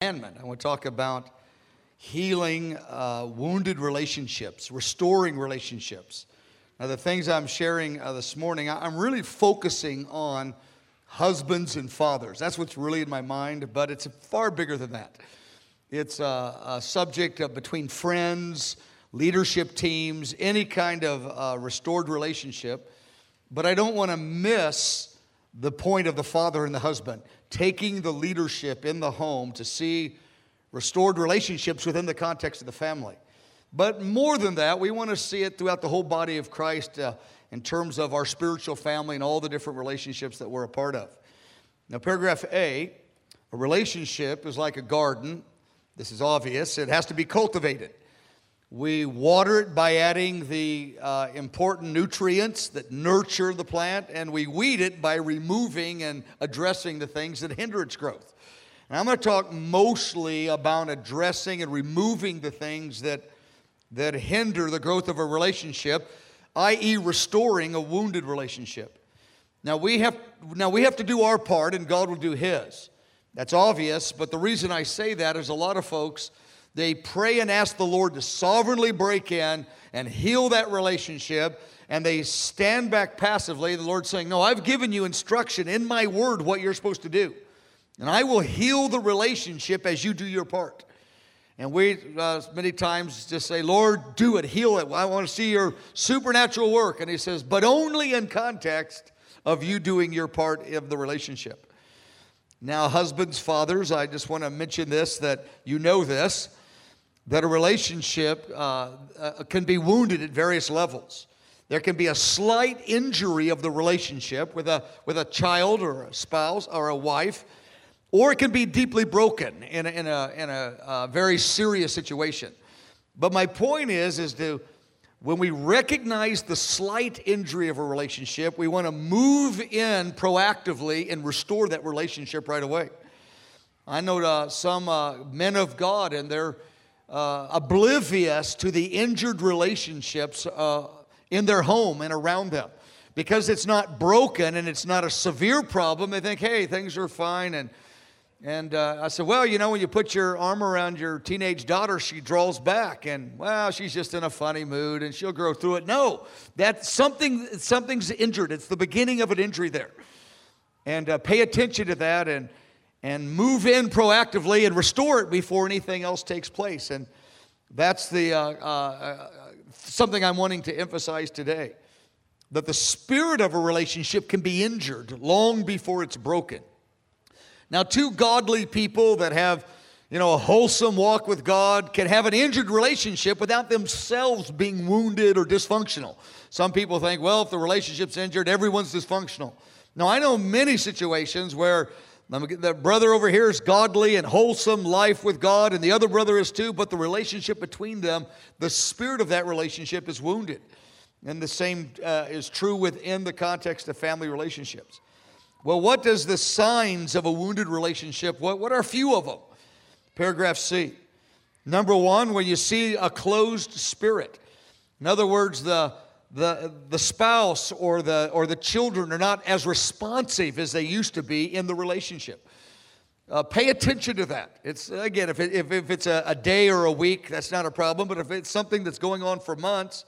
commandment. I want to talk about healing wounded relationships, restoring relationships. Now, the things I'm sharing this morning, I'm really focusing on husbands and fathers. That's what's really in my mind, but it's far bigger than that. It's a subject between friends, leadership teams, any kind of restored relationship. But I don't want to miss the point of the father and the husband, taking the leadership in the home to see restored relationships within the context of the family. But more than that, we want to see it throughout the whole body of Christ in terms of our spiritual family and all the different relationships that we're a part of. Now, paragraph A, a relationship is like a garden. This is obvious. It has to be cultivated. We water it by adding the important nutrients that nurture the plant, and we weed it by removing and addressing the things that hinder its growth. And I'm going to talk mostly about addressing and removing the things that hinder the growth of a relationship, i.e. restoring a wounded relationship. Now we have to do our part, and God will do His. That's obvious, but the reason I say that is a lot of folks, they pray and ask the Lord to sovereignly break in and heal that relationship, and they stand back passively. The Lord's saying, no, I've given you instruction in my word what you're supposed to do, and I will heal the relationship as you do your part. And we many times just say, Lord, do it, heal it. I want to see your supernatural work. And He says, but only in context of you doing your part of the relationship. Now, husbands, fathers, I just want to mention this, that you know this, that a relationship can be wounded at various levels. There can be a slight injury of the relationship with a child or a spouse or a wife, or it can be deeply broken in a very serious situation. But my point is when we recognize the slight injury of a relationship, we want to move in proactively and restore that relationship right away. I know some men of God, and they're oblivious to the injured relationships in their home and around them. Because it's not broken and it's not a severe problem, they think, hey, things are fine. And I said, well, you know, when you put your arm around your teenage daughter, she draws back. And, well, she's just in a funny mood and she'll grow through it. No, that's something's injured. It's the beginning of an injury there. And pay attention to that and move in proactively and restore it before anything else takes place. And that's the something I'm wanting to emphasize today. That the spirit of a relationship can be injured long before it's broken. Now, two godly people that have, a wholesome walk with God can have an injured relationship without themselves being wounded or dysfunctional. Some people think, well, if the relationship's injured, everyone's dysfunctional. Now, I know many situations where the brother over here is godly and wholesome life with God, and the other brother is too, but the relationship between them, the spirit of that relationship is wounded. And the same is true within the context of family relationships. Well, what does the signs of a wounded relationship, what are a few of them? Paragraph C. Number one, when you see a closed spirit. In other words, the spouse or the children are not as responsive as they used to be in the relationship. Pay attention to that. It's again, if it's a day or a week, that's not a problem. But if it's something that's going on for months,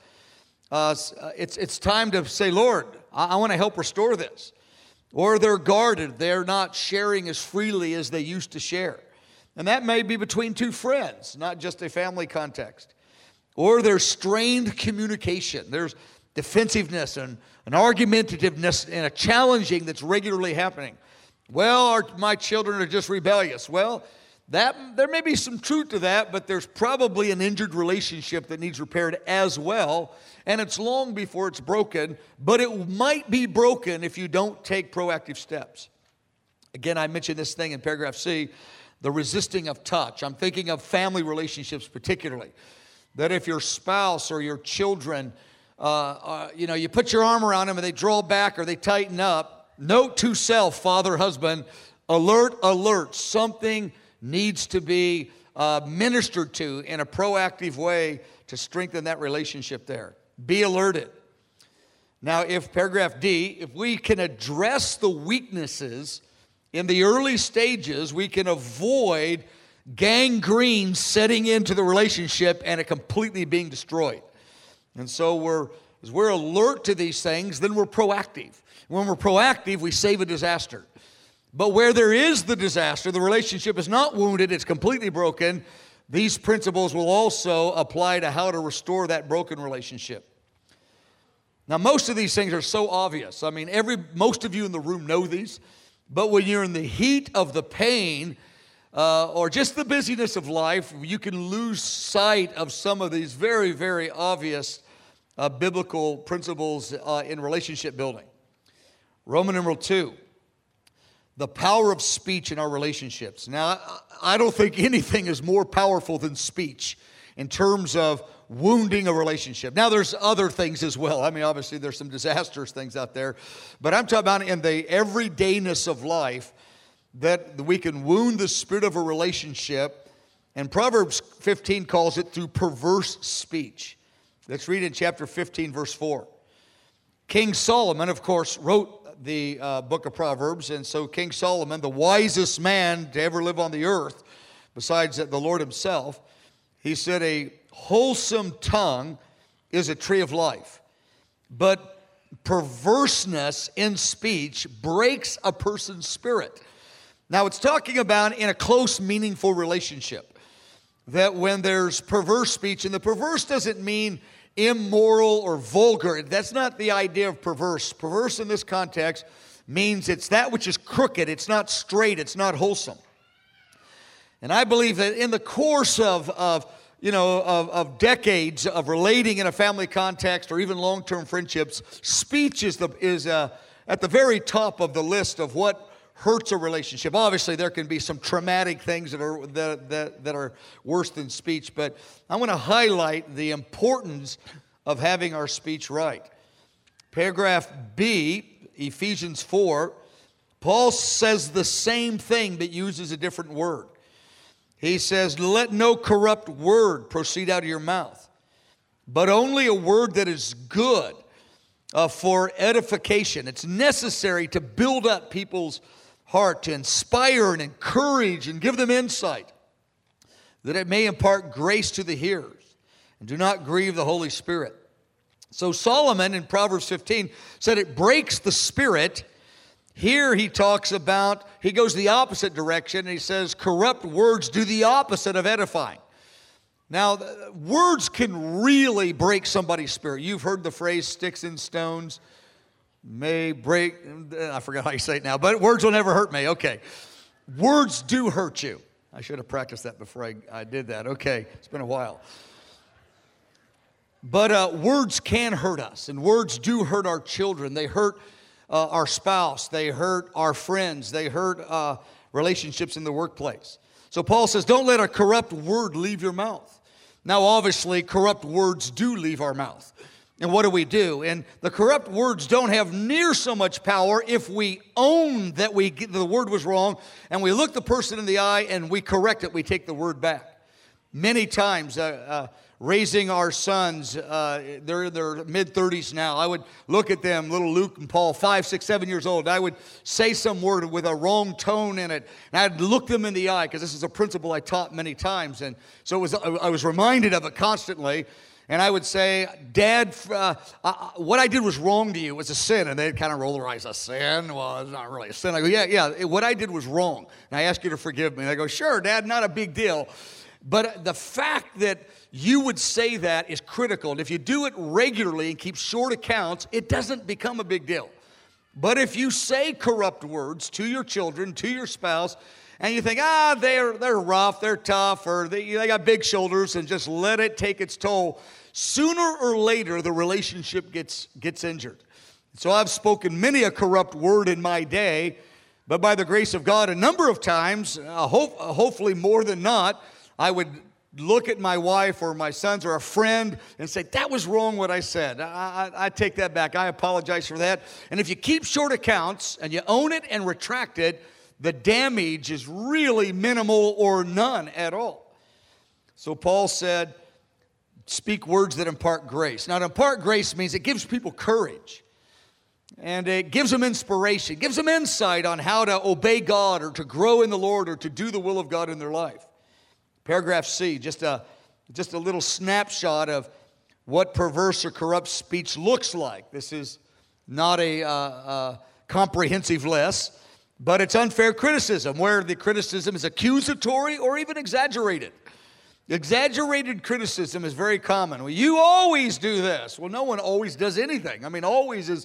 it's time to say, Lord, I want to help restore this. Or they're guarded. They're not sharing as freely as they used to share. And that may be between two friends, not just a family context. Or there's strained communication. There's defensiveness and an argumentativeness and a challenging that's regularly happening. Well, my children are just rebellious. Well, there may be some truth to that, but there's probably an injured relationship that needs repaired as well. And it's long before it's broken, but it might be broken if you don't take proactive steps. Again, I mentioned this thing in paragraph C, the resisting of touch. I'm thinking of family relationships particularly. That if your spouse or your children, you put your arm around them and they draw back or they tighten up, note to self, father, husband, alert, something needs to be ministered to in a proactive way to strengthen that relationship there. Be alerted. Now, if paragraph D, if we can address the weaknesses in the early stages, we can avoid gangrene setting into the relationship and it completely being destroyed. And so as we're alert to these things, then we're proactive. When we're proactive, we save a disaster. But where there is the disaster, the relationship is not wounded, it's completely broken, these principles will also apply to how to restore that broken relationship. Now, most of these things are so obvious. I mean, most of you in the room know these, but when you're in the heat of the pain or just the busyness of life, you can lose sight of some of these very, very obvious biblical principles in relationship building. Roman numeral 2, the power of speech in our relationships. Now, I don't think anything is more powerful than speech in terms of wounding a relationship. Now, there's other things as well. I mean, obviously, there's some disastrous things out there. But I'm talking about in the everydayness of life that we can wound the spirit of a relationship. And Proverbs 15 calls it through perverse speech. Let's read in chapter 15, verse 4. King Solomon, of course, wrote the book of Proverbs. And so King Solomon, the wisest man to ever live on the earth, besides the Lord himself, he said, a wholesome tongue is a tree of life, but perverseness in speech breaks a person's spirit. Now, it's talking about in a close, meaningful relationship, that when there's perverse speech, and the perverse doesn't mean immoral or vulgar. That's not the idea of perverse. Perverse in this context means it's that which is crooked. It's not straight. It's not wholesome. And I believe that in the course of decades of relating in a family context or even long-term friendships, speech is at the very top of the list of what hurts a relationship. Obviously, there can be some traumatic things that are worse than speech, but I want to highlight the importance of having our speech right. Paragraph B, Ephesians 4, Paul says the same thing but uses a different word. He says, let no corrupt word proceed out of your mouth, but only a word that is good for edification. It's necessary to build up people's heart, to inspire and encourage and give them insight, that it may impart grace to the hearers, and do not grieve the Holy Spirit. So Solomon in Proverbs 15 said it breaks the spirit. Here he talks about, he goes the opposite direction, and he says corrupt words do the opposite of edifying. Now, words can really break somebody's spirit. You've heard the phrase sticks and stones may break, I forgot how you say it now, but words will never hurt me. Okay. Words do hurt you. I should have practiced that before I did that. Okay. It's been a while. But words can hurt us, and words do hurt our children. They hurt our spouse. They hurt our friends. They hurt relationships in the workplace. So Paul says, don't let a corrupt word leave your mouth. Now, obviously, corrupt words do leave our mouth. And what do? And the corrupt words don't have near so much power if we own that the word was wrong, and we look the person in the eye and we correct it, we take the word back. Many times, raising our sons, they're in their mid-30s now. I would look at them, little Luke and Paul, 5, 6, 7 years old. I would say some word with a wrong tone in it, and I'd look them in the eye, because this is a principle I taught many times. And so I was reminded of it constantly. And I would say, Dad, what I did was wrong to you. It was a sin. And they'd kind of roll their eyes. A sin? Well, it's not really a sin. I go, yeah, what I did was wrong. And I ask you to forgive me. And they go, sure, Dad, not a big deal. But the fact that you would say that is critical. And if you do it regularly and keep short accounts, it doesn't become a big deal. But if you say corrupt words to your children, to your spouse, and you think, they're rough, they're tough, or they got big shoulders, and just let it take its toll, sooner or later the relationship gets injured. So I've spoken many a corrupt word in my day, but by the grace of God, a number of times, hopefully more than not, I would look at my wife or my sons or a friend and say, that was wrong what I said. I take that back. I apologize for that. And if you keep short accounts and you own it and retract it, the damage is really minimal or none at all. So Paul said, speak words that impart grace. Now, to impart grace means it gives people courage. And it gives them inspiration, gives them insight on how to obey God or to grow in the Lord or to do the will of God in their life. Paragraph C, just a little snapshot of what perverse or corrupt speech looks like. This is not a comprehensive list, but it's unfair criticism, where the criticism is accusatory or even exaggerated. Exaggerated criticism is very common. Well, you always do this. Well, no one always does anything. I mean, always is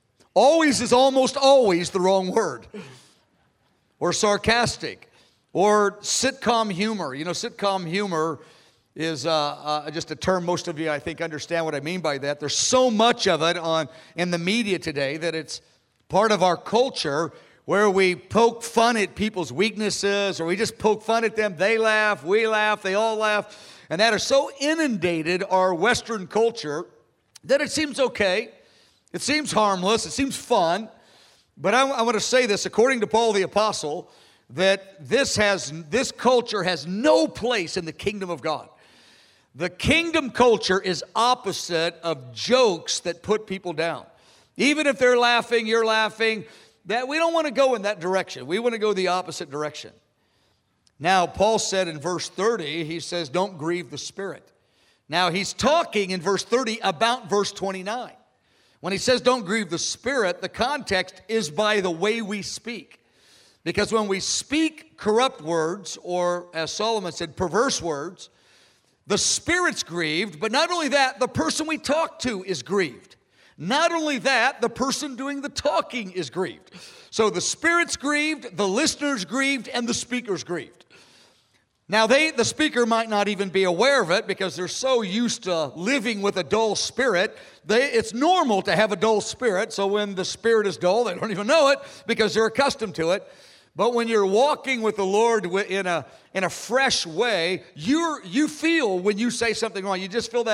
almost always the wrong word. Or sarcastic. Or sitcom humor. You know, sitcom humor is just a term most of you, I think, understand what I mean by that. There's so much of it in the media today that it's part of our culture, where we poke fun at people's weaknesses, or we just poke fun at them. They laugh, we laugh, they all laugh. And that has so inundated our Western culture that it seems okay. It seems harmless. It seems fun. But I want to say this, according to Paul the Apostle, that this culture has no place in the kingdom of God. The kingdom culture is opposite of jokes that put people down. Even if they're laughing, you're laughing, that we don't want to go in that direction. We want to go the opposite direction. Now, Paul said in verse 30, he says, don't grieve the Spirit. Now, he's talking in verse 30 about verse 29. When he says don't grieve the Spirit, the context is by the way we speak. Because when we speak corrupt words, or as Solomon said, perverse words, the Spirit's grieved, but not only that, the person we talk to is grieved. Not only that, the person doing the talking is grieved. So the Spirit's grieved, the listener's grieved, and the speaker's grieved. Now, the speaker might not even be aware of it because they're so used to living with a dull spirit. It's normal to have a dull spirit, so when the spirit is dull, they don't even know it because they're accustomed to it. But when you're walking with the Lord in a fresh way, you feel when you say something wrong. You just feel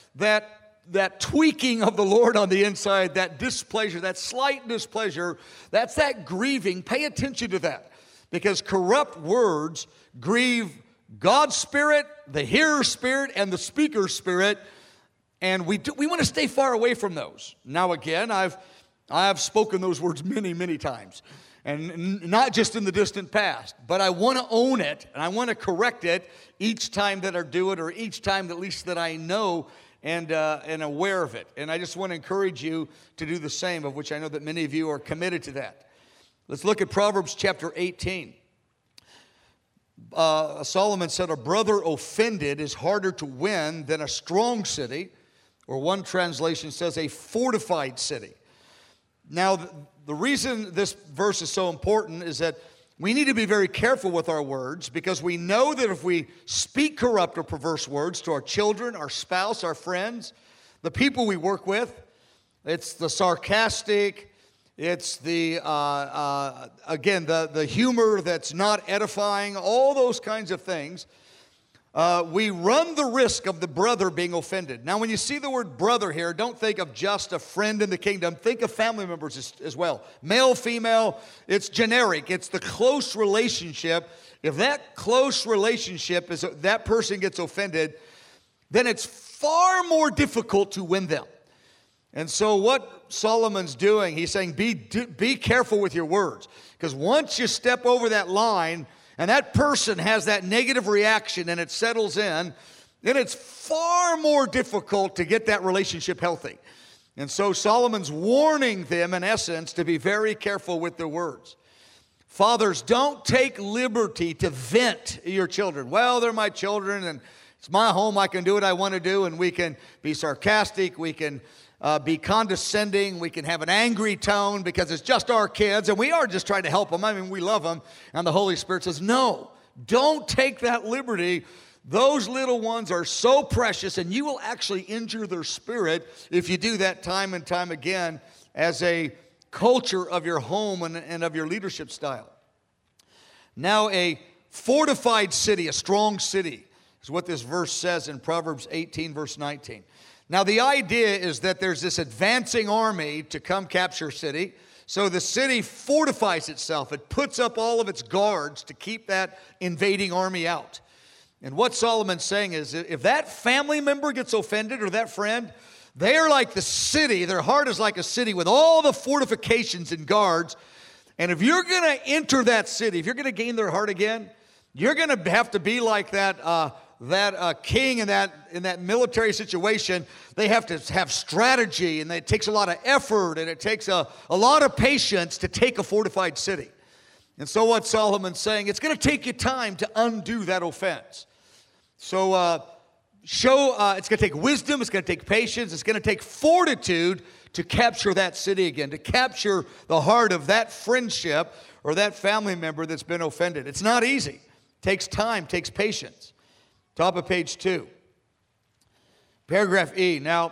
that tweaking of the Lord on the inside, that displeasure, that slight displeasure. That's that grieving. Pay attention to that, because corrupt words grieve God's spirit, the hearer's spirit, and the speaker's spirit. And we want to stay far away from those. Now again, I've spoken those words many, many times. And not just in the distant past, but I want to own it, and I want to correct it each time that I do it, or each time at least that I know and aware of it. And I just want to encourage you to do the same, of which I know that many of you are committed to that. Let's look at Proverbs chapter 18. Solomon said, a brother offended is harder to win than a strong city, or one translation says a fortified city. Now, the reason this verse is so important is that we need to be very careful with our words, because we know that if we speak corrupt or perverse words to our children, our spouse, our friends, the people we work with, it's the sarcastic, it's the humor that's not edifying, all those kinds of things. We run the risk of the brother being offended. Now, when you see the word brother here, don't think of just a friend in the kingdom. Think of family members as well. Male, female, it's generic. It's the close relationship. If that close relationship is that person gets offended, then it's far more difficult to win them. And so what Solomon's doing, he's saying, be careful with your words. Because once you step over that line, and that person has that negative reaction and it settles in, then it's far more difficult to get that relationship healthy. And so Solomon's warning them, in essence, to be very careful with their words. Fathers, don't take liberty to vent your children. Well, they're my children, and it's my home. I can do what I want to do, and we can be sarcastic. We can be condescending. We can have an angry tone because it's just our kids, and we are just trying to help them. I mean, we love them. And the Holy Spirit says, no, don't take that liberty. Those little ones are so precious, and you will actually injure their spirit if you do that time and time again as a culture of your home and of your leadership style. Now, a fortified city, a strong city, is what this verse says in Proverbs 18, verse 19. Now, the idea is that there's this advancing army to come capture a city. So the city fortifies itself. It puts up all of its guards to keep that invading army out. And what Solomon's saying is, if that family member gets offended, or that friend, they are like the city. Their heart is like a city with all the fortifications and guards. And if you're going to enter that city, if you're going to gain their heart again, You're going to have to be like that king in that military situation. They have to have strategy, and it takes a lot of effort, and it takes a lot of patience to take a fortified city. And so what Solomon's saying, it's going to take you time to undo that offense. So it's going to take wisdom, it's going to take patience, it's going to take fortitude to capture that city again, to capture the heart of that friendship or that family member that's been offended. It's not easy. It takes time, takes patience. Top of page 2. Paragraph E. Now,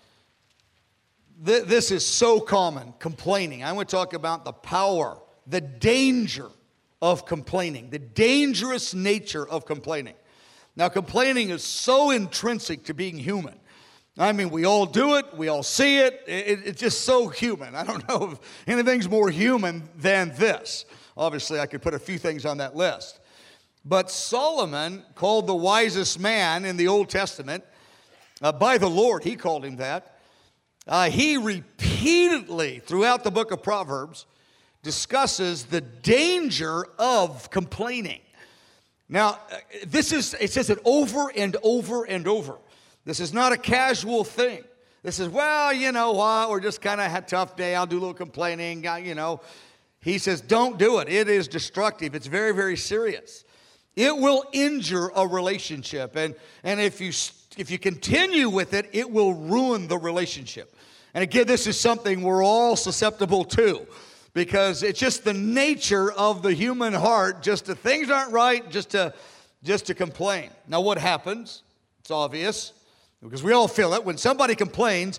this is so common, complaining. I want to talk about the power, the danger of complaining, the dangerous nature of complaining. Now, complaining is so intrinsic to being human. I mean, we all do it. We all see it. It's just so human. I don't know if anything's more human than this. Obviously, I could put a few things on that list. But Solomon, called the wisest man in the Old Testament, by the Lord, he called him that. He repeatedly, throughout the book of Proverbs, discusses the danger of complaining. Now, it says it over and over and over. This is not a casual thing. This is, well, you know what, we're just kind of had a tough day, I'll do a little complaining, He says, don't do it. It is destructive. It's very, very serious. It will injure a relationship. And if you continue with it, it will ruin the relationship. And again, this is something we're all susceptible to, because it's just the nature of the human heart, just the things aren't right, just to complain. Now what happens? It's obvious, because we all feel it. When somebody complains,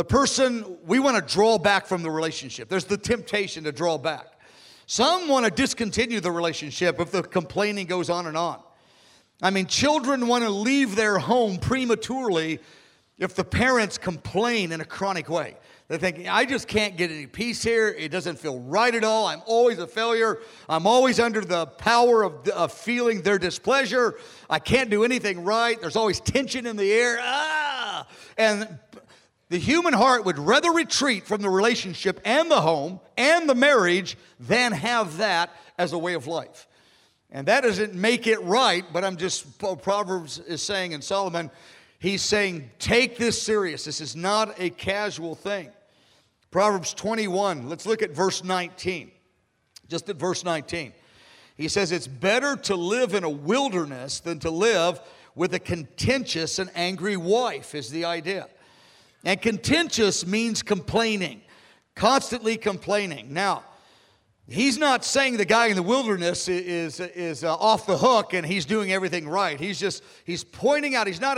we want to draw back from the relationship. There's the temptation to draw back. Some want to discontinue the relationship if the complaining goes on and on. I mean, children want to leave their home prematurely if the parents complain in a chronic way. They think, I just can't get any peace here. It doesn't feel right at all. I'm always a failure. I'm always under the power of feeling their displeasure. I can't do anything right. There's always tension in the air. And the human heart would rather retreat from the relationship and the home and the marriage than have that as a way of life. And that doesn't make it right, but Proverbs is saying, and Solomon, he's saying, take this serious. This is not a casual thing. Proverbs 21, let's look at verse 19. Just at verse 19. He says, it's better to live in a wilderness than to live with a contentious and angry wife, is the idea. And contentious means complaining, constantly complaining. Now, he's not saying the guy in the wilderness is off the hook and he's doing everything right. He's pointing out, he's not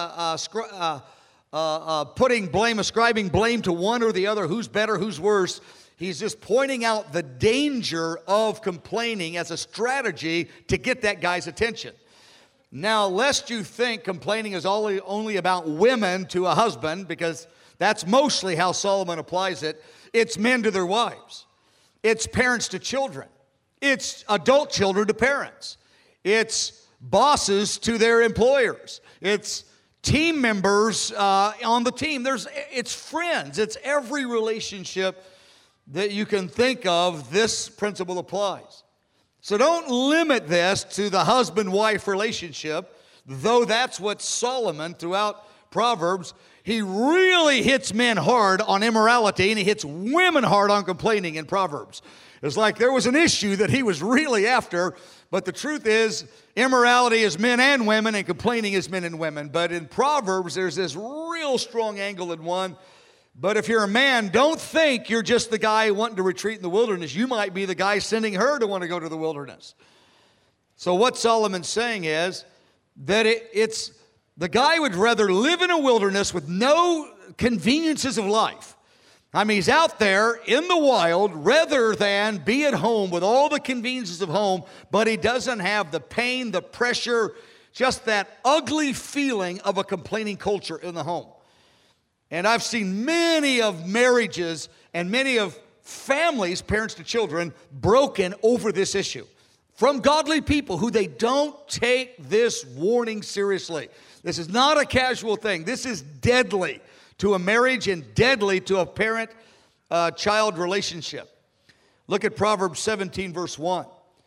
ascribing blame to one or the other, who's better, who's worse. He's just pointing out the danger of complaining as a strategy to get that guy's attention. Now, lest you think complaining is only about women to a husband, because that's mostly how Solomon applies it. It's men to their wives. It's parents to children. It's adult children to parents. It's bosses to their employers. It's team members on the team. It's friends. It's every relationship that you can think of. This principle applies. So don't limit this to the husband-wife relationship, though that's what Solomon, throughout Proverbs, he really hits men hard on immorality, and he hits women hard on complaining in Proverbs. It's like there was an issue that he was really after, but the truth is, immorality is men and women, and complaining is men and women. But in Proverbs, there's this real strong angle in one. But if you're a man, don't think you're just the guy wanting to retreat in the wilderness. You might be the guy sending her to want to go to the wilderness. So what Solomon's saying is that it's the guy would rather live in a wilderness with no conveniences of life. I mean, he's out there in the wild rather than be at home with all the conveniences of home, but he doesn't have the pain, the pressure, just that ugly feeling of a complaining culture in the home. And I've seen many of marriages and many of families, parents to children, broken over this issue from godly people who they don't take this warning seriously. This is not a casual thing. This is deadly to a marriage and deadly to a parent-child relationship. Look at Proverbs 17, verse 1.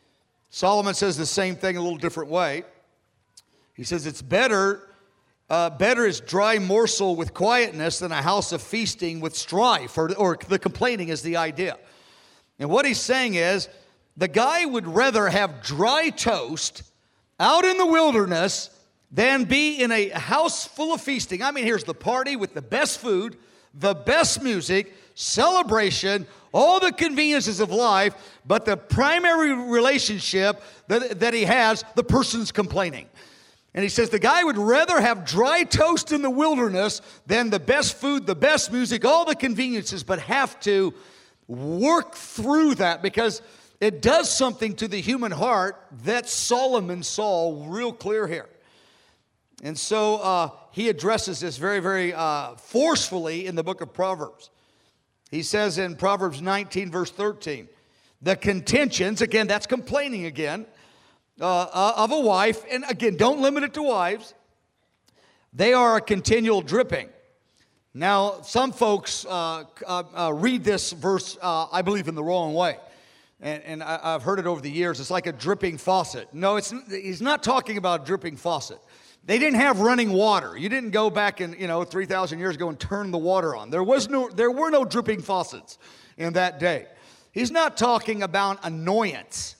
Solomon says the same thing a little different way. He says it's better is dry morsel with quietness than a house of feasting with strife, or the complaining is the idea. And what he's saying is, the guy would rather have dry toast out in the wilderness than be in a house full of feasting. I mean, here's the party with the best food, the best music, celebration, all the conveniences of life, but the primary relationship that he has, the person's complaining. And he says the guy would rather have dry toast in the wilderness than the best food, the best music, all the conveniences, but have to work through that because it does something to the human heart that Solomon saw real clear here. And so he addresses this very, very forcefully in the book of Proverbs. He says in Proverbs 19, verse 13, the contentions, again, that's complaining again, of a wife, and again, don't limit it to wives, they are a continual dripping. Now, some folks read this verse, I believe, in the wrong way. And I've heard it over the years. It's like a dripping faucet. No, he's not talking about a dripping faucet. They didn't have running water. You didn't go back and 3,000 years ago and turn the water on. There were no dripping faucets in that day. He's not talking about annoyance.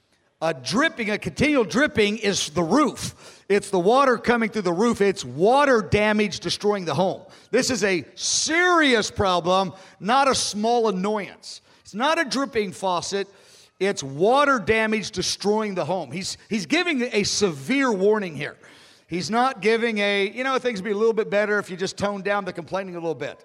A continual dripping is the roof. It's the water coming through the roof. It's water damage destroying the home. This is a serious problem, not a small annoyance. It's not a dripping faucet. It's water damage destroying the home. He's giving a severe warning here. He's not giving things would be a little bit better if you just toned down the complaining a little bit.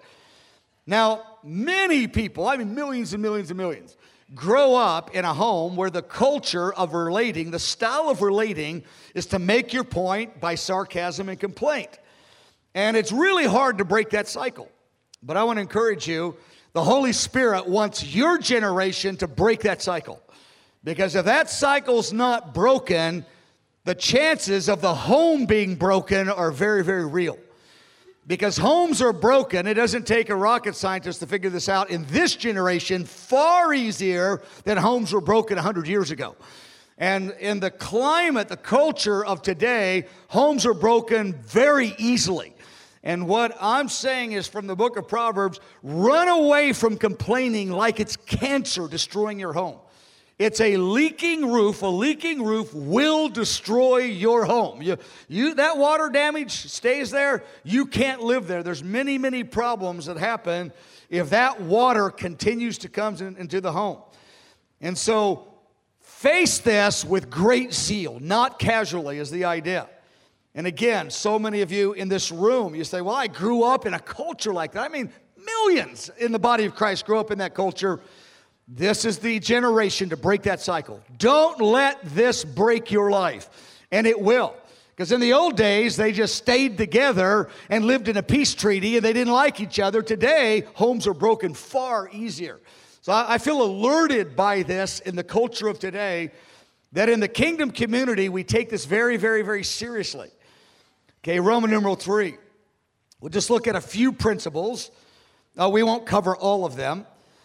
Now, many people, I mean millions and millions and millions, grow up in a home where the culture of relating, the style of relating, is to make your point by sarcasm and complaint. And it's really hard to break that cycle. But I want to encourage you, the Holy Spirit wants your generation to break that cycle. Because if that cycle's not broken, the chances of the home being broken are very, very real. Because homes are broken, it doesn't take a rocket scientist to figure this out. In this generation, far easier than homes were broken 100 years ago. And in the climate, the culture of today, homes are broken very easily. And what I'm saying is from the book of Proverbs, run away from complaining like it's cancer destroying your home. It's a leaking roof. A leaking roof will destroy your home. That water damage stays there, you can't live there. There's many, many problems that happen if that water continues to come into the home. And so face this with great zeal, not casually is the idea. And again, so many of you in this room, you say, well, I grew up in a culture like that. I mean, millions in the body of Christ grew up in that culture. This is the generation to break that cycle. Don't let this break your life. And it will. Because in the old days, they just stayed together and lived in a peace treaty and they didn't like each other. Today, homes are broken far easier. So I feel alerted by this in the culture of today, that in the kingdom community, we take this very, very, very seriously. Okay, Roman numeral 3. We'll just look at a few principles. We won't cover all of them,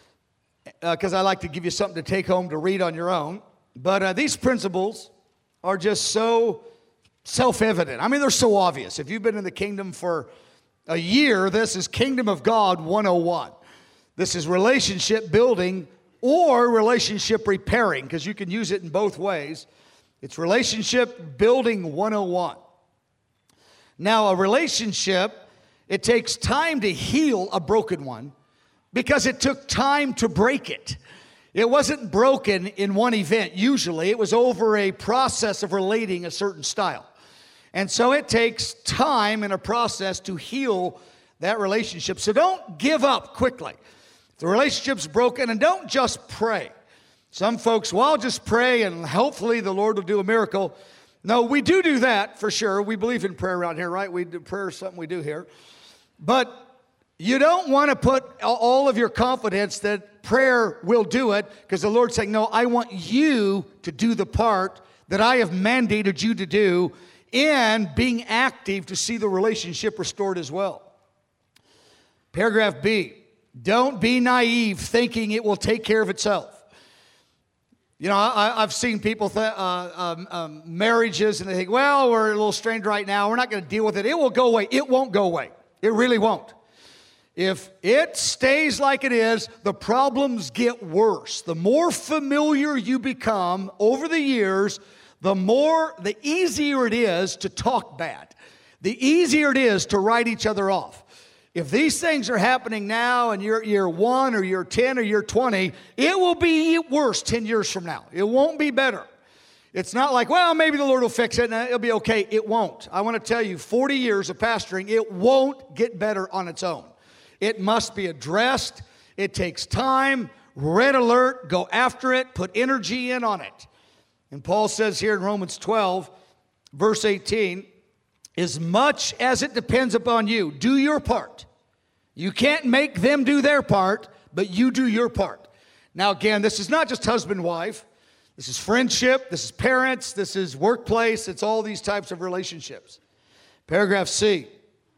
because I like to give you something to take home to read on your own. But these principles are just so self-evident. I mean, they're so obvious. If you've been in the kingdom for a year, this is Kingdom of God 101. This is relationship building or relationship repairing, because you can use it in both ways. It's relationship building 101. Now, a relationship, it takes time to heal a broken one, because it took time to break it. It wasn't broken in one event, usually. It was over a process of relating a certain style. And so it takes time and a process to heal that relationship. So don't give up quickly. If the relationship's broken, and don't just pray. Some folks, well, I'll just pray and hopefully the Lord will do a miracle. No, we do that for sure. We believe in prayer around here, right? Prayer is something we do here. But you don't want to put all of your confidence that prayer will do it, because the Lord's saying, no, I want you to do the part that I have mandated you to do in being active to see the relationship restored as well. Paragraph B, don't be naive thinking it will take care of itself. You know, I've seen people, marriages, and they think, well, we're a little strained right now. We're not going to deal with it. It will go away. It won't go away. It really won't. If it stays like it is, the problems get worse. The more familiar you become over the years, the easier it is to talk bad. The easier it is to write each other off. If these things are happening now and you're year 1 or year 10 or year 20, it will be worse 10 years from now. It won't be better. It's not like, well, maybe the Lord will fix it and it'll be okay. It won't. I want to tell you, 40 years of pastoring, it won't get better on its own. It must be addressed. It takes time. Red alert. Go after it. Put energy in on it. And Paul says here in Romans 12, verse 18, as much as it depends upon you, do your part. You can't make them do their part, but you do your part. Now again, this is not just husband-wife. This is friendship. This is parents. This is workplace. It's all these types of relationships. Paragraph C.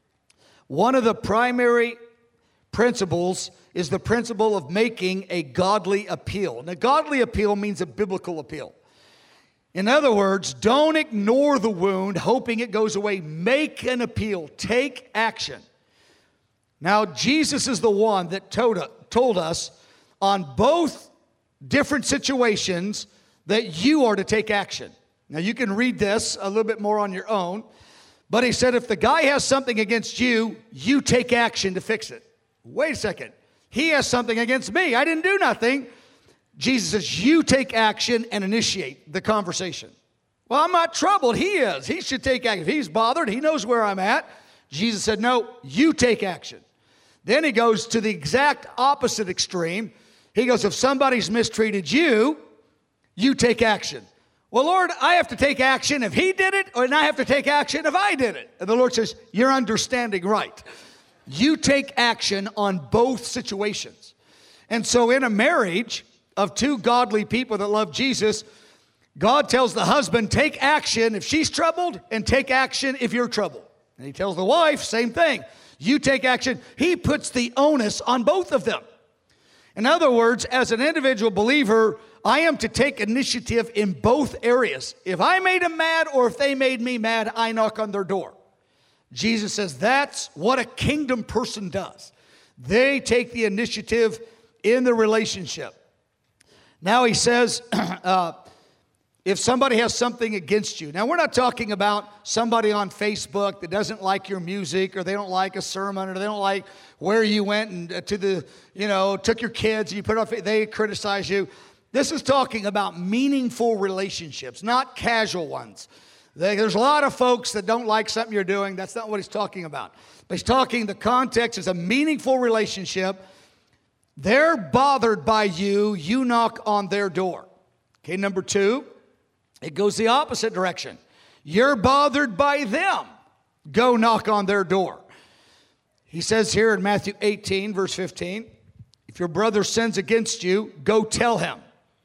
One of the primary principles is the principle of making a godly appeal. Now, godly appeal means a biblical appeal. In other words, don't ignore the wound, hoping it goes away. Make an appeal. Take action. Now, Jesus is the one that told us on both different situations that you are to take action. Now, you can read this a little bit more on your own, but he said if the guy has something against you, you take action to fix it. Wait a second. He has something against me. I didn't do nothing. Jesus says, you take action and initiate the conversation. Well, I'm not troubled. He is. He should take action. If he's bothered, he knows where I'm at. Jesus said, no, you take action. Then he goes to the exact opposite extreme. He goes, if somebody's mistreated you, you take action. Well, Lord, I have to take action if he did it, and I have to take action if I did it. And the Lord says, you're understanding right. You take action on both situations. And so in a marriage of two godly people that love Jesus, God tells the husband, take action if she's troubled, and take action if you're troubled. And he tells the wife, same thing. You take action. He puts the onus on both of them. In other words, as an individual believer, I am to take initiative in both areas. If I made them mad or if they made me mad, I knock on their door. Jesus says that's what a kingdom person does. They take the initiative in the relationship. Now he says, if somebody has something against you. Now we're not talking about somebody on Facebook that doesn't like your music, or they don't like a sermon, or they don't like where you went and took your kids and you put it on, they criticize you. This is talking about meaningful relationships, not casual ones. There's a lot of folks that don't like something you're doing. That's not what he's talking about. But he's talking, the context is a meaningful relationship. They're bothered by you. You knock on their door. Okay, number 2, it goes the opposite direction. You're bothered by them. Go knock on their door. He says here in Matthew 18, verse 15, if your brother sins against you, go tell him.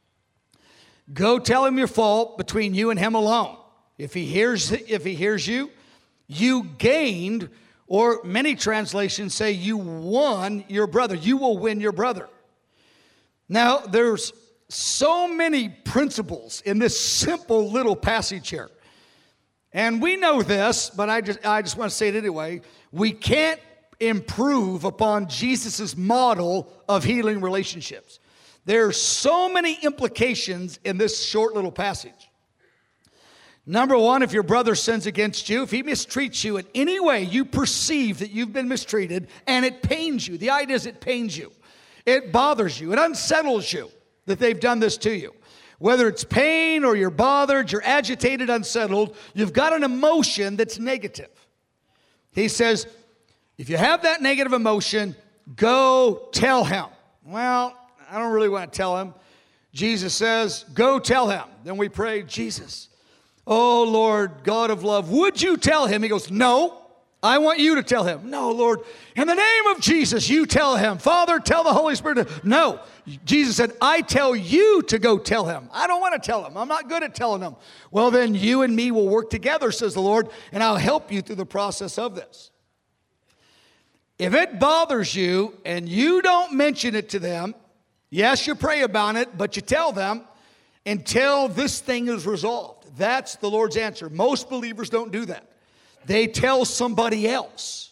Go tell him your fault between you and him alone. If he hears you, you gained, or many translations say you won your brother. You will win your brother. Now, there's so many principles in this simple little passage here. And we know this, but I just want to say it anyway. We can't improve upon Jesus' model of healing relationships. There's so many implications in this short little passage. Number 1, if your brother sins against you, if he mistreats you in any way, you perceive that you've been mistreated and it pains you. The idea is it pains you. It bothers you. It unsettles you that they've done this to you. Whether it's pain or you're bothered, you're agitated, unsettled, you've got an emotion that's negative. He says, if you have that negative emotion, go tell him. Well, I don't really want to tell him. Jesus says, go tell him. Then we pray, Jesus, oh, Lord, God of love, would you tell him? He goes, no, I want you to tell him. No, Lord, in the name of Jesus, you tell him. Father, tell the Holy Spirit. No, Jesus said, I tell you to go tell him. I don't want to tell him. I'm not good at telling him. Well, then you and me will work together, says the Lord, and I'll help you through the process of this. If it bothers you and you don't mention it to them, yes, you pray about it, but you tell them, until this thing is resolved. That's the Lord's answer. Most believers don't do that. They tell somebody else.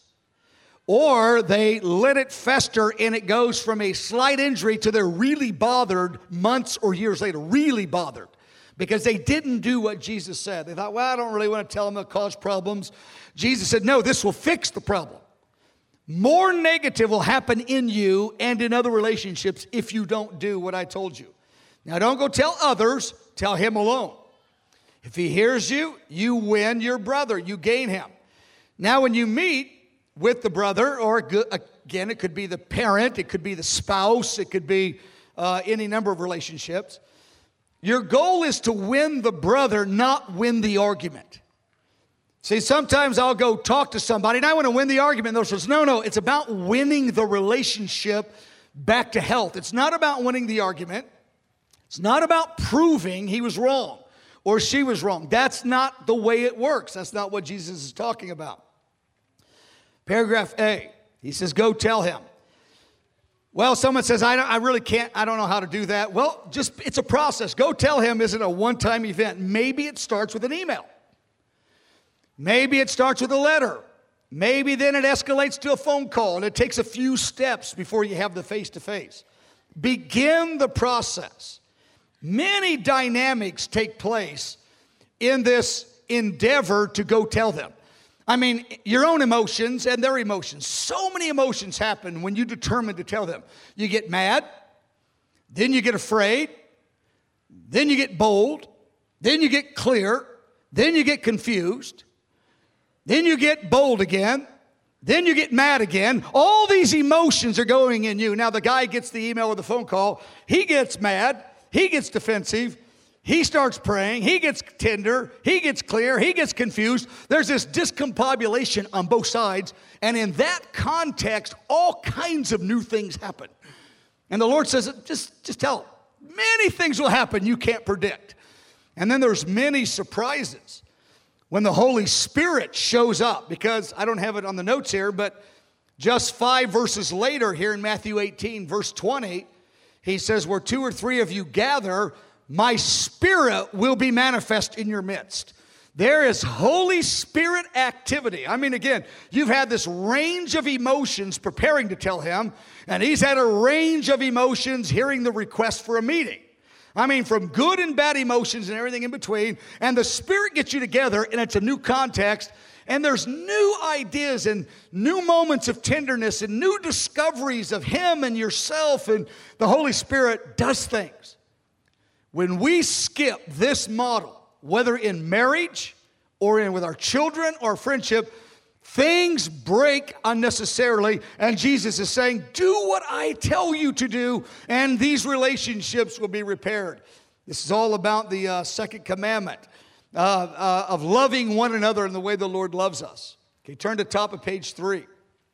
Or they let it fester and it goes from a slight injury to they're really bothered months or years later, really bothered. Because they didn't do what Jesus said. They thought, well, I don't really want to tell them it'll cause problems. Jesus said, no, this will fix the problem. More negative will happen in you and in other relationships if you don't do what I told you. Now, don't go tell others, tell him alone. If he hears you, you win your brother, you gain him. Now, when you meet with the brother, or again, it could be the parent, it could be the spouse, it could be any number of relationships. Your goal is to win the brother, not win the argument. See, sometimes I'll go talk to somebody and I want to win the argument. And they'll say, no, it's about winning the relationship back to health. It's not about winning the argument. It's not about proving he was wrong or she was wrong. That's not the way it works. That's not what Jesus is talking about. Paragraph A, he says, go tell him. Well, someone says, I really can't, I don't know how to do that. Well, it's a process. Go tell him isn't a one-time event. Maybe it starts with an email. Maybe it starts with a letter. Maybe then it escalates to a phone call, and it takes a few steps before you have the face-to-face. Begin the process. Many dynamics take place in this endeavor to go tell them. I mean, your own emotions and their emotions. So many emotions happen when you determine to tell them. You get mad, then you get afraid, then you get bold, then you get clear, then you get confused, then you get bold again, then you get mad again. All these emotions are going in you. Now, the guy gets the email or the phone call. He gets mad. He gets defensive. He starts praying. He gets tender. He gets clear. He gets confused. There's this discombobulation on both sides. And in that context, all kinds of new things happen. And the Lord says, just tell them. Many things will happen you can't predict. And then there's many surprises when the Holy Spirit shows up. Because I don't have it on the notes here, but just 5 verses later here in Matthew 18, verse 20, he says, where 2 or 3 of you gather, my Spirit will be manifest in your midst. There is Holy Spirit activity. I mean, again, you've had this range of emotions preparing to tell him, and he's had a range of emotions hearing the request for a meeting. I mean, from good and bad emotions and everything in between, and the Spirit gets you together, and it's a new context, and there's new ideas and new moments of tenderness and new discoveries of him and yourself, and the Holy Spirit does things. When we skip this model, whether in marriage or with our children or friendship, things break unnecessarily. And Jesus is saying, do what I tell you to do, and these relationships will be repaired. This is all about the second commandment of loving one another in the way the Lord loves us. Okay, turn to top of page 3.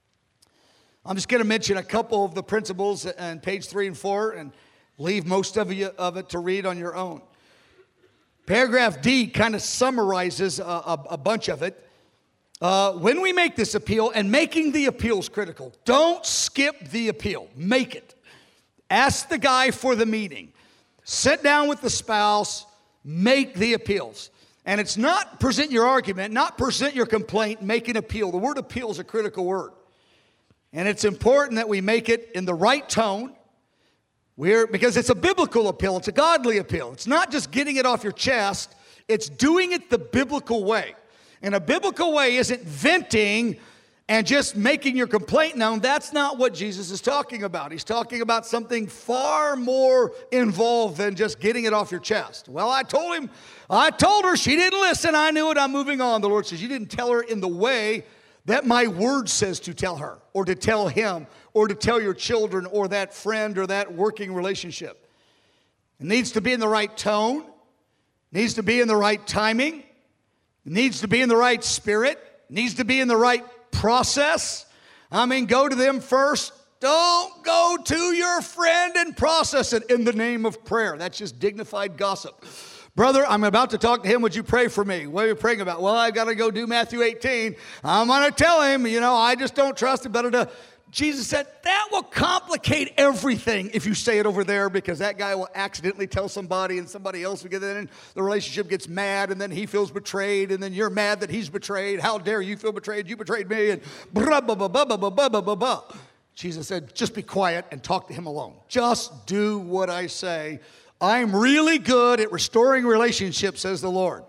I'm just going to mention a couple of the principles on page 3 and 4, and leave most of it to read on your own. Paragraph D kind of summarizes a bunch of it. When we make this appeal, and making the appeal is critical. Don't skip the appeal. Make it. Ask the guy for the meeting. Sit down with the spouse. Make the appeals. And it's not present your argument, not present your complaint, make an appeal. The word appeal is a critical word. And it's important that we make it in the right tone. Because it's a biblical appeal, it's a godly appeal. It's not just getting it off your chest, it's doing it the biblical way. And a biblical way isn't venting and just making your complaint known. That's not what Jesus is talking about. He's talking about something far more involved than just getting it off your chest. Well, I told her, she didn't listen, I knew it, I'm moving on. The Lord says, you didn't tell her in the way that my word says to tell her, or to tell him, or to tell your children, or that friend, or that working relationship. It needs to be in the right tone, needs to be in the right timing, needs to be in the right spirit, needs to be in the right process. I mean, go to them first. Don't go to your friend and process it in the name of prayer. That's just dignified gossip. Brother, I'm about to talk to him. Would you pray for me? What are you praying about? Well, I've got to go do Matthew 18. I'm going to tell him, I just don't trust him. Better to Jesus said, that will complicate everything if you say it over there, because that guy will accidentally tell somebody and somebody else will get in, and the relationship gets mad, and then he feels betrayed, and then you're mad that he's betrayed. How dare you feel betrayed? You betrayed me, and blah, blah, blah, blah, blah, blah, blah, blah, blah. Jesus said, just be quiet and talk to him alone. Just do what I say. I'm really good at restoring relationships, says the Lord.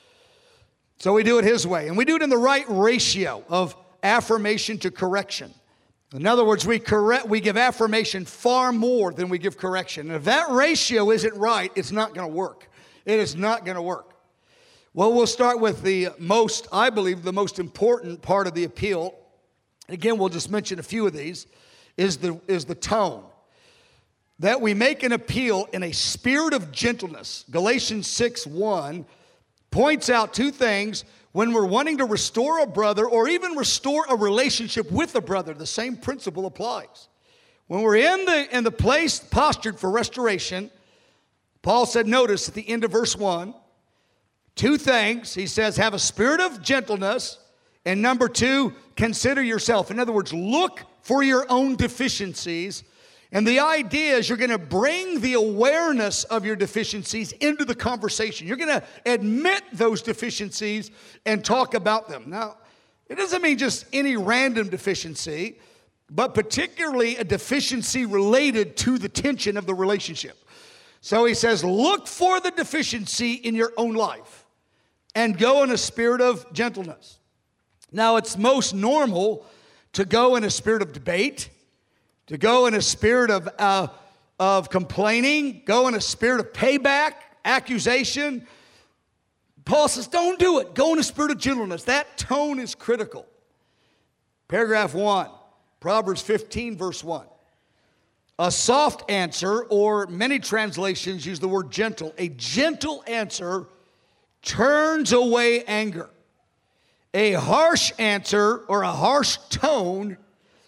So we do it his way, and we do it in the right ratio of affirmation to correction. In other words, we give affirmation far more than we give correction. And if that ratio isn't right, it's not going to work. It is not going to work. Well, we'll start with I believe, the most important part of the appeal. Again, we'll just mention a few of these, is the tone. That we make an appeal in a spirit of gentleness. Galatians 6:1 points out two things. When we're wanting to restore a brother or even restore a relationship with a brother, the same principle applies. When we're in the place postured for restoration, Paul said, notice at the end of verse 1, two things. He says, have a spirit of gentleness, and number 2, consider yourself. In other words, look for your own deficiencies. And the idea is you're going to bring the awareness of your deficiencies into the conversation. You're going to admit those deficiencies and talk about them. Now, it doesn't mean just any random deficiency, but particularly a deficiency related to the tension of the relationship. So he says, look for the deficiency in your own life and go in a spirit of gentleness. Now, it's most normal to go in a spirit of debate, to go in a spirit of complaining, go in a spirit of payback, accusation. Paul says, don't do it. Go in a spirit of gentleness. That tone is critical. Paragraph 1, Proverbs 15, verse 1. A soft answer, or many translations use the word gentle. A gentle answer turns away anger. A harsh answer or a harsh tone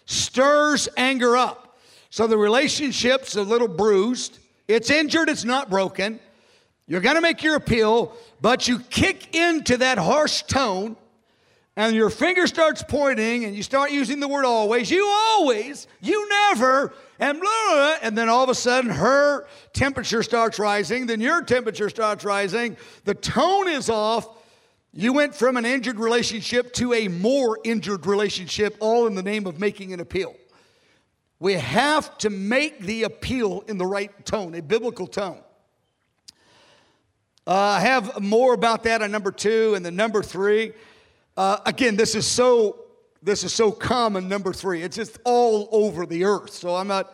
stirs anger up. So the relationship's a little bruised. It's injured, it's not broken. You're going to make your appeal, but you kick into that harsh tone, and your finger starts pointing, and you start using the word always. You always, you never, and blah, blah, and then all of a sudden her temperature starts rising, then your temperature starts rising. The tone is off. You went from an injured relationship to a more injured relationship, all in the name of making an appeal. We have to make the appeal in the right tone, a biblical tone. I have more about that on number 2 and then number 3. Again, this is so common, number 3. It's just all over the earth. So I'm not.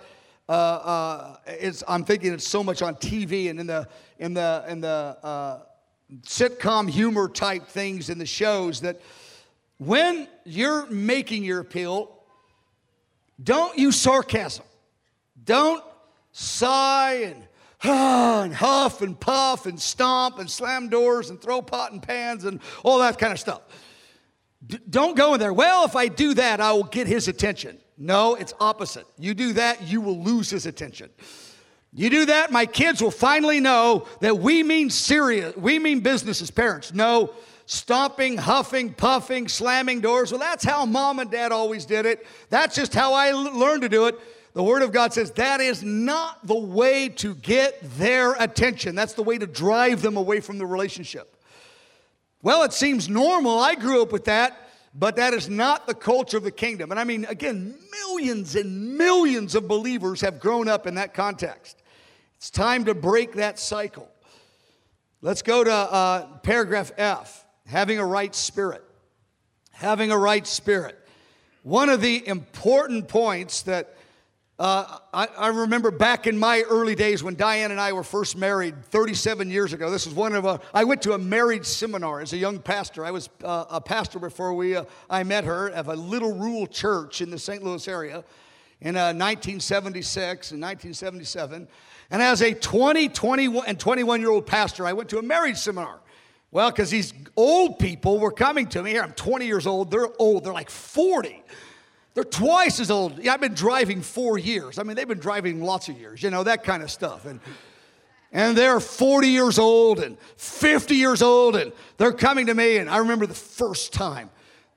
I'm thinking it's so much on TV and in the sitcom humor type things in the shows that when you're making your appeal, don't use sarcasm. Don't sigh and huff and puff and stomp and slam doors and throw pot and pans and all that kind of stuff. Don't go in there. Well, if I do that, I will get his attention. No, it's opposite. You do that, you will lose his attention. You do that, my kids will finally know that we mean serious. We mean business as parents. No stomping, huffing, puffing, slamming doors. Well, that's how mom and dad always did it. That's just how I learned to do it. The Word of God says that is not the way to get their attention. That's the way to drive them away from the relationship. Well, it seems normal. I grew up with that. But that is not the culture of the kingdom. And I mean, again, millions and millions of believers have grown up in that context. It's time to break that cycle. Let's go to paragraph F, having a right spirit. Having a right spirit. One of the important points that I remember back in my early days when Diane and I were first married 37 years ago. This was I went to a marriage seminar as a young pastor. I was a pastor before I met her of a little rural church in the St. Louis area in 1976 and 1977. And as a 21-year-old pastor, I went to a marriage seminar. Well, because these old people were coming to me. Here, I'm 20 years old. They're old. They're like 40. They're twice as old. Yeah, I've been driving 4 years. I mean, they've been driving lots of years, that kind of stuff. And they're 40 years old and 50 years old, and they're coming to me. And I remember the first time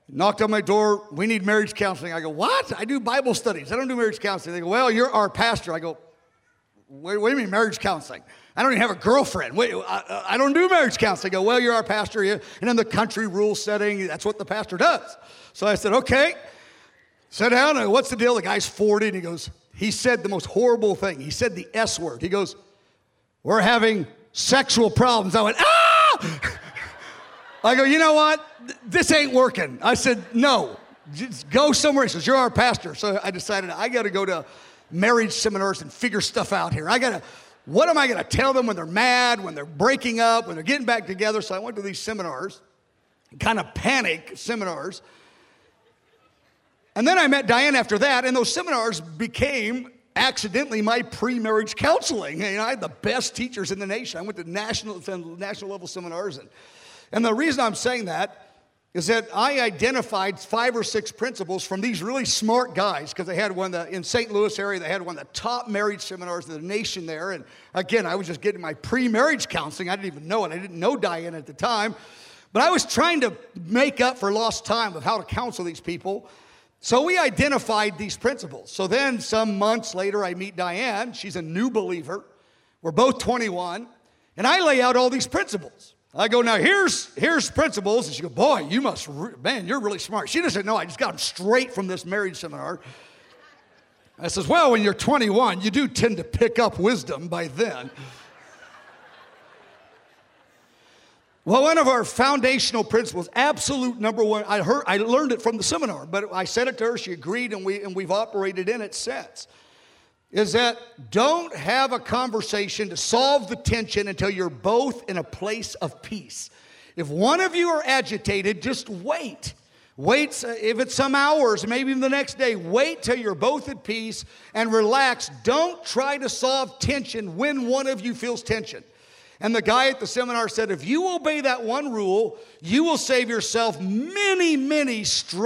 Knocked on my door. We need marriage counseling. I go, what? I do Bible studies. I don't do marriage counseling. They go, well, you're our pastor. I go, what do you mean marriage counseling? I don't even have a girlfriend. Wait, I don't do marriage counseling. I go, well, you're our pastor. And in the country rule setting, that's what the pastor does. So I said, okay. Sit down. I go, what's the deal? The guy's 40, and he goes, he said the most horrible thing. He said the S word. He goes, we're having sexual problems. I went, ah! I go, you know what? This ain't working. I said, no, just go somewhere. He says, you're our pastor. So I decided I got to go to marriage seminars and figure stuff out here. What am I going to tell them when they're mad, when they're breaking up, when they're getting back together? So I went to these seminars, kind of panic seminars. And then I met Diane after that, and those seminars became accidentally my pre-marriage counseling. I had the best teachers in the nation. I went to national level seminars. And the reason I'm saying that is that I identified 5 or 6 principles from these really smart guys, because they had one in St. Louis area, they had one of the top marriage seminars in the nation there. And again, I was just getting my pre-marriage counseling. I didn't even know it. I didn't know Diane at the time. But I was trying to make up for lost time of how to counsel these people. So we identified these principles. So then some months later, I meet Diane. She's a new believer. We're both 21. And I lay out all these principles. I go, now here's principles. And she goes, boy, you're really smart. She doesn't know. I just got them straight from this marriage seminar. I says, well, when you're 21, you do tend to pick up wisdom by then. Well, one of our foundational principles, absolute number one, I learned it from the seminar, but I said it to her, she agreed, and we've operated in it since, is that don't have a conversation to solve the tension until you're both in a place of peace. If one of you are agitated, just wait. Wait, if it's some hours, maybe even the next day, wait till you're both at peace and relax. Don't try to solve tension when one of you feels tension. And the guy at the seminar said, if you obey that one rule, you will save yourself many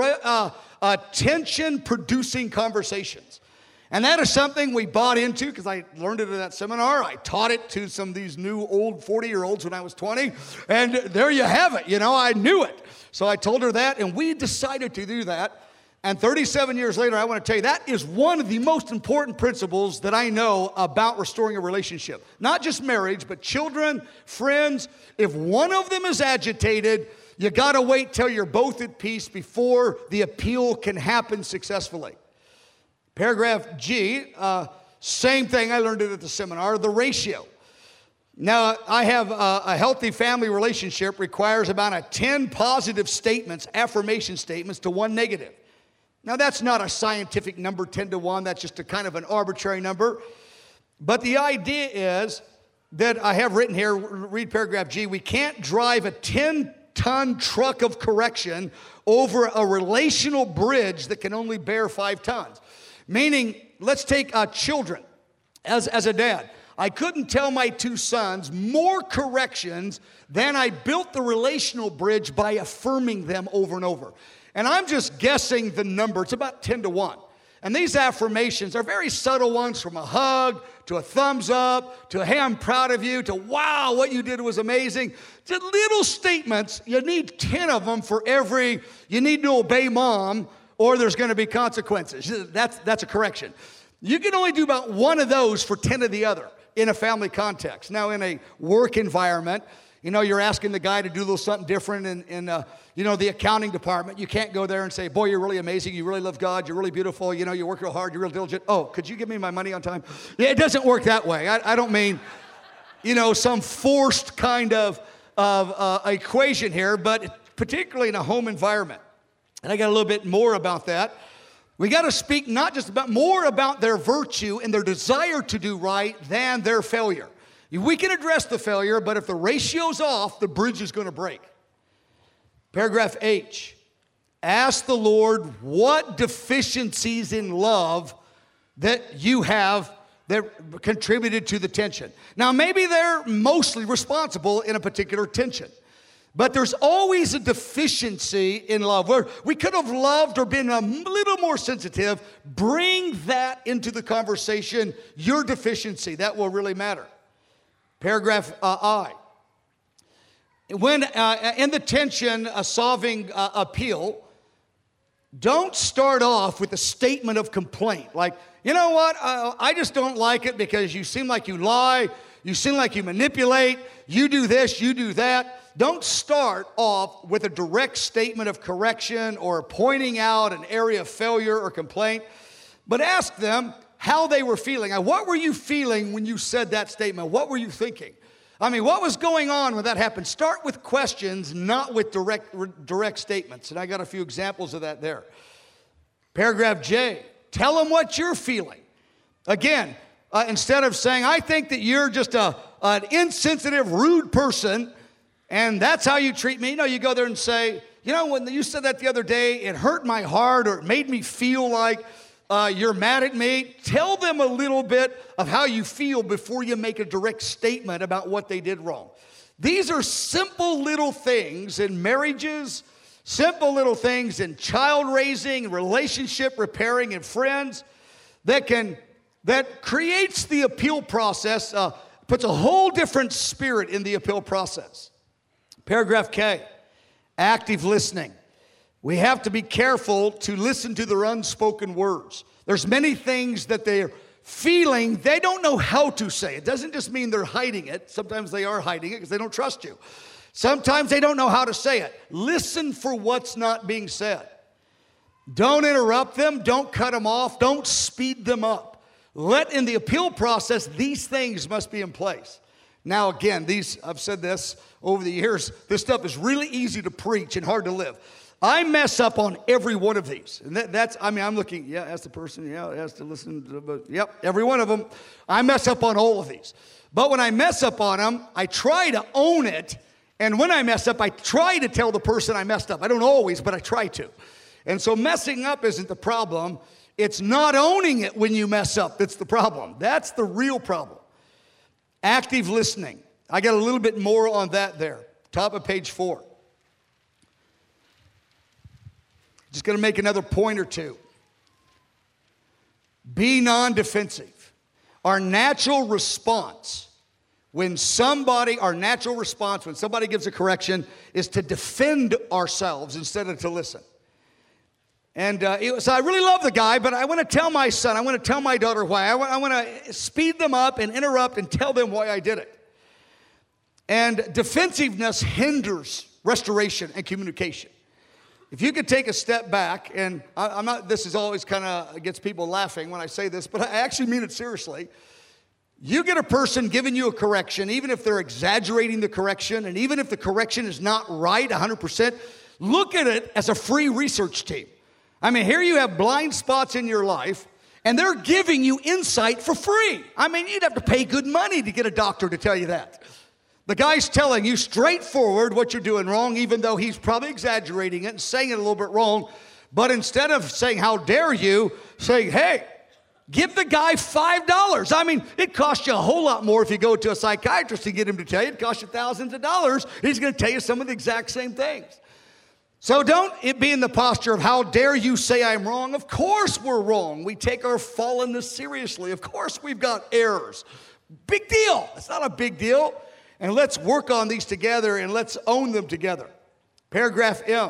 tension-producing conversations. And that is something we bought into because I learned it in that seminar. I taught it to some of these new old 40-year-olds when I was 20. And there you have it. I knew it. So I told her that, and we decided to do that. And 37 years later, I want to tell you, that is one of the most important principles that I know about restoring a relationship. Not just marriage, but children, friends. If one of them is agitated, you got to wait till you're both at peace before the appeal can happen successfully. Paragraph G, same thing, I learned it at the seminar, the ratio. Now, I have a healthy family relationship requires about 10 positive statements, affirmation statements, to 1 negative. Now, that's not a scientific number, 10 to 1. That's just a kind of an arbitrary number. But the idea is that I have written here, read paragraph G, we can't drive a 10-ton truck of correction over a relational bridge that can only bear 5 tons. Meaning, let's take children. As a dad, I couldn't tell my 2 sons more corrections than I built the relational bridge by affirming them over and over. And I'm just guessing the number. It's about 10 to 1. And these affirmations are very subtle ones, from a hug to a thumbs up to, hey, I'm proud of you, to, wow, what you did was amazing. Just little statements. You need 10 of them for every, you need to obey mom or there's going to be consequences. That's a correction. You can only do about 1 of those for 10 of the other in a family context. Now, in a work environment, you're asking the guy to do a little something different in the accounting department. You can't go there and say, boy, you're really amazing. You really love God. You're really beautiful. You work real hard. You're real diligent. Oh, could you give me my money on time? Yeah, it doesn't work that way. I don't mean, some forced kind of equation here, but particularly in a home environment. And I got a little bit more about that. We got to speak not just more about their virtue and their desire to do right than their failure. We can address the failure, but if the ratio's off, the bridge is going to break. Paragraph H, ask the Lord what deficiencies in love that you have that contributed to the tension. Now, maybe they're mostly responsible in a particular tension, but there's always a deficiency in love where we could have loved or been a little more sensitive. Bring that into the conversation, your deficiency. That will really matter. Paragraph I. When in the tension solving appeal, don't start off with a statement of complaint. Like, you know what, I just don't like it because you seem like you lie, you seem like you manipulate, you do this, you do that. Don't start off with a direct statement of correction or pointing out an area of failure or complaint, but ask them how they were feeling. What were you feeling when you said that statement? What were you thinking? I mean, what was going on when that happened? Start with questions, not with direct statements. And I got a few examples of that there. Paragraph J, tell them what you're feeling. Again, instead of saying, I think that you're just an insensitive, rude person, and that's how you treat me. No, you go there and say, you know, when you said that the other day, it hurt my heart or it made me feel like you're mad at me. Tell them a little bit of how you feel before you make a direct statement about what they did wrong. These are simple little things in marriages, simple little things in child raising, relationship repairing, and friends that creates the appeal process, puts a whole different spirit in the appeal process. Paragraph K, active listening. We have to be careful to listen to their unspoken words. There's many things that they're feeling, they don't know how to say. It doesn't just mean they're hiding it. Sometimes they are hiding it because they don't trust you. Sometimes they don't know how to say it. Listen for what's not being said. Don't interrupt them. Don't cut them off. Don't speed them up. In the appeal process, these things must be in place. Now, again, I've said this over the years, this stuff is really easy to preach and hard to live. I mess up on every one of these. And I'm looking, ask the person, ask to listen to, every one of them. I mess up on all of these. But when I mess up on them, I try to own it. And when I mess up, I try to tell the person I messed up. I don't always, but I try to. And so messing up isn't the problem. It's not owning it when you mess up that's the problem. That's the real problem. Active listening. I got a little bit more on that there. Top of page 4. Just going to make another point or two. Be non-defensive. Our natural response when somebody gives a correction is to defend ourselves instead of to listen. And so I really love the guy, but I want to tell my son, I want to tell my daughter why. I want to speed them up and interrupt and tell them why I did it. And defensiveness hinders restoration and communication. If you could take a step back, and this is always kind of gets people laughing when I say this, but I actually mean it seriously. You get a person giving you a correction, even if they're exaggerating the correction, and even if the correction is not right 100%, look at it as a free research team. I mean, here you have blind spots in your life, and they're giving you insight for free. I mean, you'd have to pay good money to get a doctor to tell you that. The guy's telling you straightforward what you're doing wrong, even though he's probably exaggerating it and saying it a little bit wrong. But instead of saying, how dare you, say, hey, give the guy $5. I mean, it costs you a whole lot more if you go to a psychiatrist to get him to tell you. It costs you thousands of dollars. He's going to tell you some of the exact same things. So don't be in the posture of how dare you say I'm wrong. Of course we're wrong. We take our fallenness seriously. Of course we've got errors. Big deal. It's not a big deal. And let's work on these together and let's own them together. Paragraph M.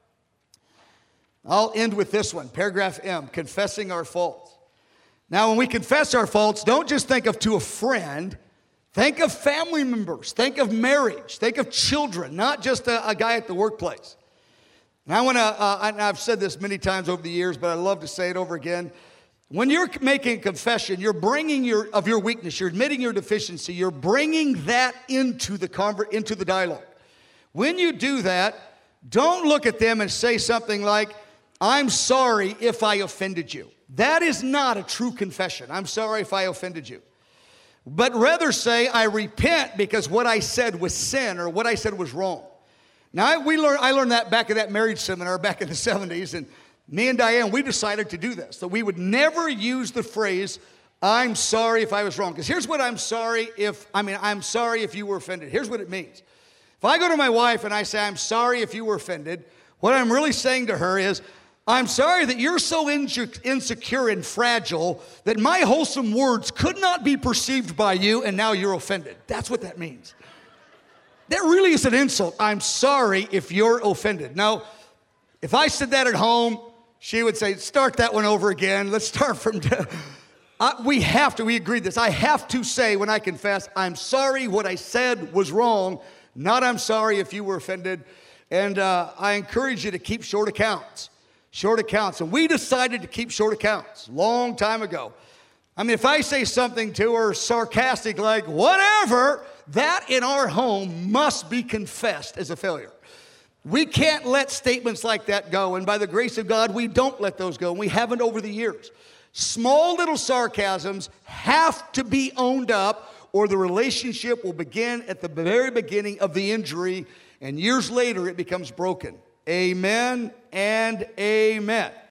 I'll end with this one. Paragraph M, confessing our faults. Now, when we confess our faults, don't just think of to a friend. Think of family members. Think of marriage. Think of children, not just a guy at the workplace. And I want to, and I've said this many times over the years, but I love to say it over again. When you're making a confession, you're bringing your weakness, you're admitting your deficiency, you're bringing that into the dialogue. When you do that, don't look at them and say something like, I'm sorry if I offended you. That is not a true confession. I'm sorry if I offended you. But rather say, I repent because what I said was sin or what I said was wrong. Now, I learned that back at that marriage seminar back in the 70s, and me and Diane, we decided to do this, that we would never use the phrase, I'm sorry if I was wrong. Because here's what I'm sorry if you were offended. Here's what it means. If I go to my wife and I say, I'm sorry if you were offended, what I'm really saying to her is, I'm sorry that you're so insecure and fragile that my wholesome words could not be perceived by you, and now you're offended. That's what that means. That really is an insult. I'm sorry if you're offended. Now, if I said that at home, she would say, start that one over again. Let's start from... we agreed this. I have to say when I confess, I'm sorry what I said was wrong. Not I'm sorry if you were offended. And I encourage you to keep short accounts. Short accounts. And we decided to keep short accounts a long time ago. I mean, if I say something to her sarcastic like, whatever, that in our home must be confessed as a failure. We can't let statements like that go. And by the grace of God, we don't let those go. And we haven't over the years. Small little sarcasms have to be owned up, or the relationship will begin at the very beginning of the injury, and years later it becomes broken. Amen and amen.